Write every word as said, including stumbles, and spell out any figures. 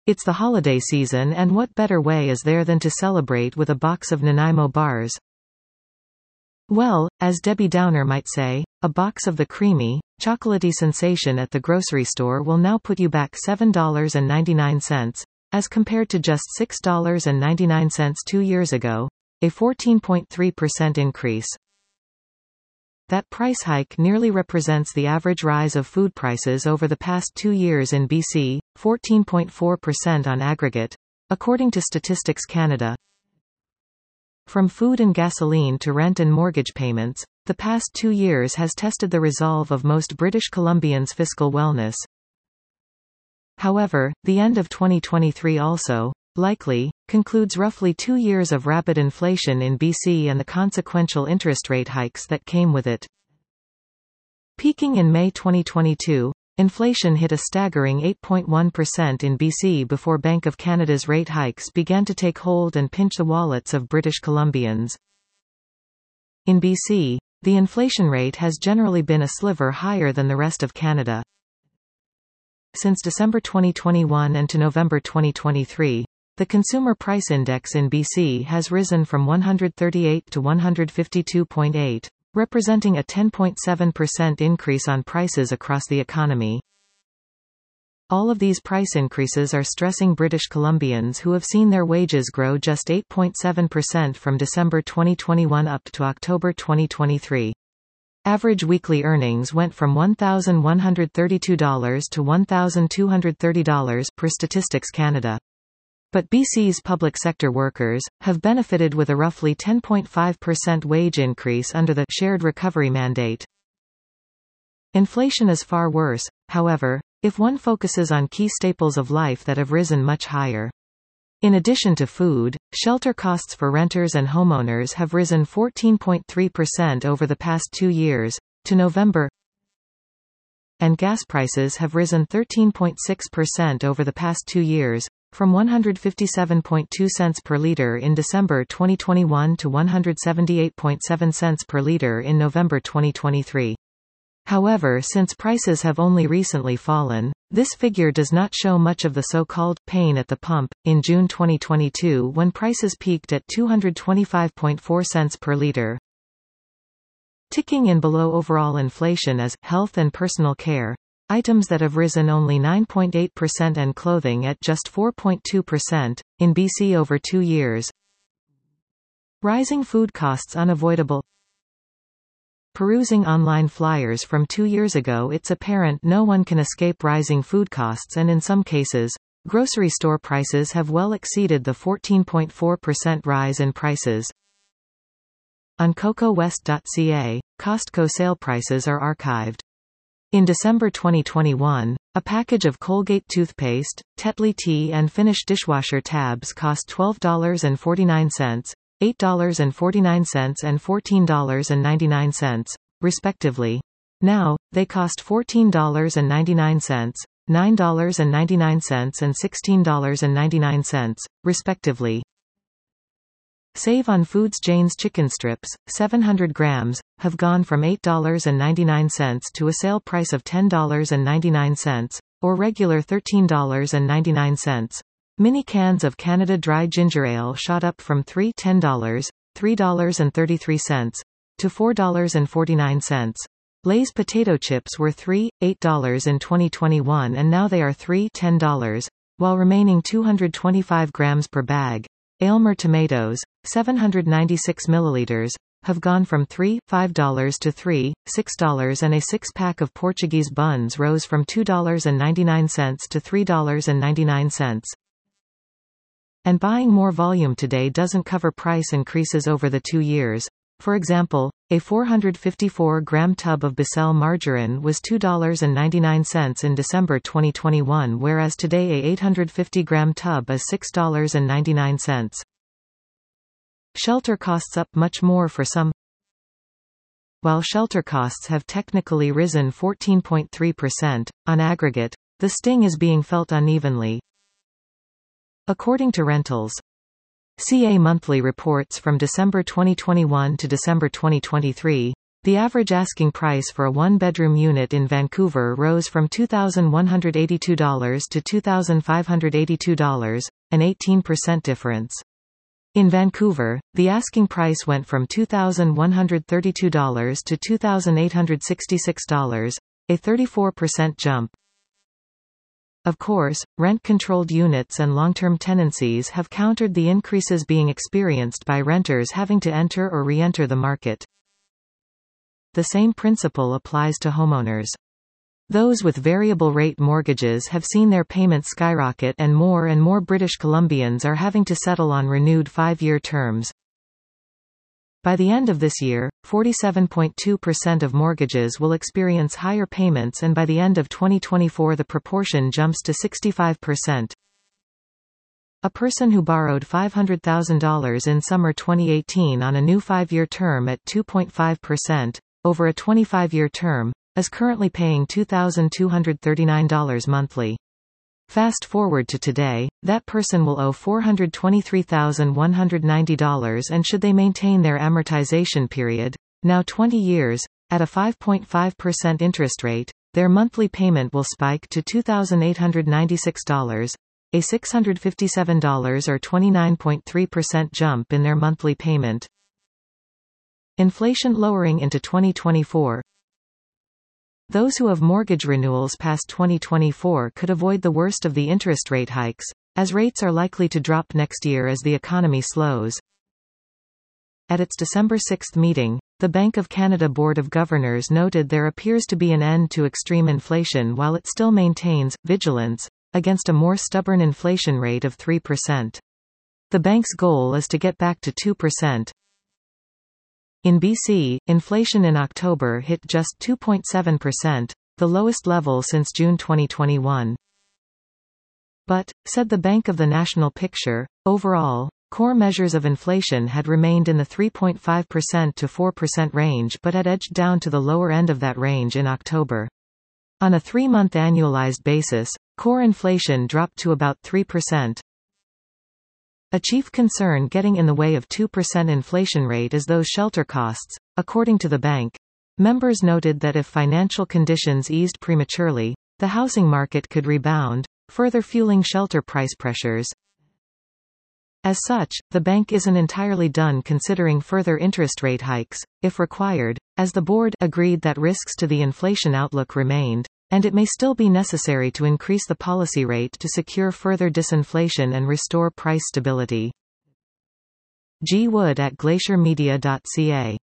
It's the holiday season, and what better way is there than to celebrate with a box of Nanaimo bars? Well, as Debbie Downer might say, a box of the creamy, chocolatey sensation at the grocery store will now put you back seven dollars and ninety-nine cents, as compared to just six dollars and ninety-nine cents two years ago, a fourteen point three percent increase. That price hike nearly represents the average rise of food prices over the past two years in B C, fourteen point four percent on aggregate, according to Statistics Canada. From food and gasoline to rent and mortgage payments, the past two years has tested the resolve of most British Columbians' fiscal wellness. However, the end of twenty twenty-three also, likely, concludes roughly two years of rapid inflation in B C and the consequential interest rate hikes that came with it. Peaking in May twenty twenty-two, inflation hit a staggering eight point one percent in B C before Bank of Canada's rate hikes began to take hold and pinch the wallets of British Columbians. In B C, the inflation rate has generally been a sliver higher than the rest of Canada. Since December twenty twenty-one and to November twenty twenty-three, the Consumer Price Index in B C has risen from one hundred thirty-eight to one hundred fifty-two point eight, representing a ten point seven percent increase on prices across the economy. All of these price increases are stressing British Columbians who have seen their wages grow just eight point seven percent from December twenty twenty-one up to October twenty twenty-three. Average weekly earnings went from one thousand one hundred thirty-two dollars to one thousand two hundred thirty dollars per Statistics Canada. But B C's public sector workers have benefited with a roughly ten point five percent wage increase under the Shared Recovery Mandate. Inflation is far worse, however, if one focuses on key staples of life that have risen much higher. In addition to food, shelter costs for renters and homeowners have risen fourteen point three percent over the past two years, to November, and gas prices have risen thirteen point six percent over the past two years, from one hundred fifty-seven point two cents per liter in December twenty twenty-one to one hundred seventy-eight point seven cents per liter in November twenty twenty-three. However, since prices have only recently fallen, this figure does not show much of the so-called pain at the pump. In June twenty twenty-two, when prices peaked at two hundred twenty-five point four cents per liter, ticking in below overall inflation as health and personal care, items that have risen only nine point eight percent and clothing at just four point two percent, in B C over two years. Rising food costs unavoidable. Perusing online flyers from two years ago, it's apparent no one can escape rising food costs, and in some cases, grocery store prices have well exceeded the fourteen point four percent rise in prices. On coco west dot c a, Costco sale prices are archived. In December twenty twenty-one, a package of Colgate toothpaste, Tetley tea and Finish dishwasher tabs cost twelve dollars and forty-nine cents, eight dollars and forty-nine cents and fourteen dollars and ninety-nine cents, respectively. Now, they cost fourteen dollars and ninety-nine cents, nine dollars and ninety-nine cents and sixteen dollars and ninety-nine cents, respectively. Save on Foods Jane's chicken strips, seven hundred grams, have gone from eight dollars and ninety-nine cents to a sale price of ten dollars and ninety-nine cents, or regular thirteen dollars and ninety-nine cents. Mini cans of Canada Dry Ginger Ale shot up from three dollars, ten dollars, three dollars and thirty-three cents, to four dollars and forty-nine cents. Lay's potato chips were three dollars, eight dollars in twenty twenty-one and now they are three dollars, ten dollars, while remaining two hundred twenty-five grams per bag. Aylmer tomatoes, seven hundred ninety-six milliliters, have gone from three dollars, five dollars to three dollars, six dollars, and a six-pack of Portuguese buns rose from two dollars and ninety-nine cents to three dollars and ninety-nine cents. And buying more volume today doesn't cover price increases over the two years. For example, a four hundred fifty-four gram tub of Becel margarine was two dollars and ninety-nine cents in December twenty twenty-one, whereas today a eight hundred fifty gram tub is six dollars and ninety-nine cents. Shelter costs up much more for some. While shelter costs have technically risen fourteen point three percent, on aggregate, the sting is being felt unevenly. According to Rentals dot C A monthly reports from December twenty twenty-one to December twenty twenty-three, The average asking price for a one-bedroom unit in Vancouver rose from two thousand one hundred eighty-two dollars to two thousand five hundred eighty-two dollars, an eighteen percent difference. In Vancouver, the asking price went from two thousand one hundred thirty-two dollars to two thousand eight hundred sixty-six dollars, a thirty-four percent jump. Of course, rent-controlled units and long-term tenancies have countered the increases being experienced by renters having to enter or re-enter the market. The same principle applies to homeowners. Those with variable-rate mortgages have seen their payments skyrocket, and more and more British Columbians are having to settle on renewed five-year terms. By the end of this year, forty-seven point two percent of mortgages will experience higher payments, and by the end of twenty twenty-four the proportion jumps to sixty-five percent. A person who borrowed five hundred thousand dollars in summer twenty eighteen on a new five-year term at two point five percent, over a twenty-five-year term, is currently paying two thousand two hundred thirty-nine dollars monthly. Fast forward to today, that person will owe four hundred twenty-three thousand one hundred ninety dollars, and should they maintain their amortization period, now twenty years, at a five point five percent interest rate, their monthly payment will spike to two thousand eight hundred ninety-six dollars, a six hundred fifty-seven dollars or twenty-nine point three percent jump in their monthly payment. Inflation lowering into twenty twenty-four. Those who have mortgage renewals past twenty twenty-four could avoid the worst of the interest rate hikes, as rates are likely to drop next year as the economy slows. At its December sixth meeting, the Bank of Canada Board of Governors noted there appears to be an end to extreme inflation while it still maintains vigilance against a more stubborn inflation rate of three percent. The bank's goal is to get back to two percent. In B C, inflation in October hit just two point seven percent, the lowest level since June twenty twenty-one. But, said the Bank of the National Picture, overall, core measures of inflation had remained in the three point five percent to four percent range but had edged down to the lower end of that range in October. On a three-month annualized basis, core inflation dropped to about three percent. A chief concern getting in the way of two percent inflation rate is those shelter costs, according to the bank. Members noted that if financial conditions eased prematurely, the housing market could rebound, further fueling shelter price pressures. As such, the bank isn't entirely done considering further interest rate hikes, if required, as the board agreed that risks to the inflation outlook remained, and it may still be necessary to increase the policy rate to secure further disinflation and restore price stability. G. Wood at glacier media dot c a